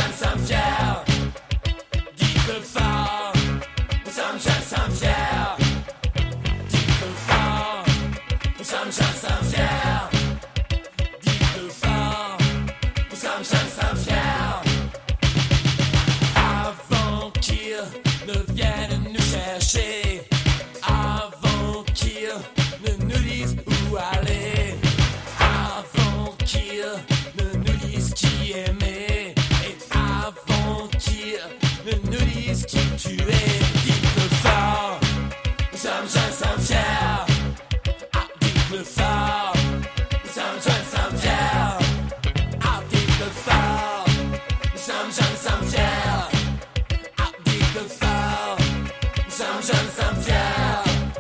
sommes fiers. Dites-le fort. Nous sommes fiers. Dites-le fort. Nous sommes fiers. Dites-le fort. Nous sommes fiers. Avant qu'ils ne viennent nous chercher, avant qu'ils ne nous disent où aller, avant qu'ils ne nous disent qui aimer, et avant qu'ils ne nous disent qui tuer. Dites-le fort, nous sommes fiers. Ah, dites-le fort, nous sommes fiers. Ah, dites-le fort, nous sommes fiers. Ah, dites-le fort, nous sommes fiers.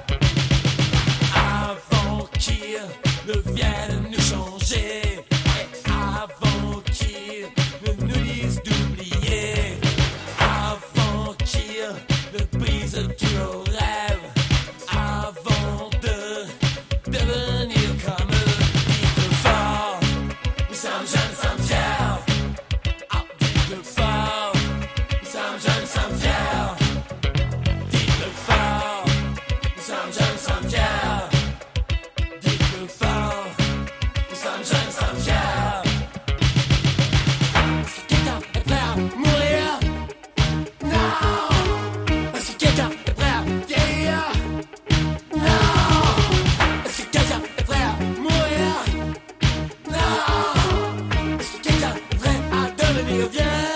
Avant qu'ils ne viennent nous changer, et avant qu'ils ne nous disent d'oublier, avant qu'ils ne brisent tous nos rêves, avant de devenir comme eux. Dites-le fort, nous sommes fiers. Ah, dites-le fort, nous sommes fiers. Dites-le fort, nous sommes fiers. Dites-le fort, nous sommes fiers. Est-ce que quelqu'un est prêt à mourir? Non. Est-ce que quelqu'un est prêt à vieillir? Non. Est-ce que quelqu'un est prêt à mourir? Non. Est-ce que quelqu'un est prêt à devenir vieux?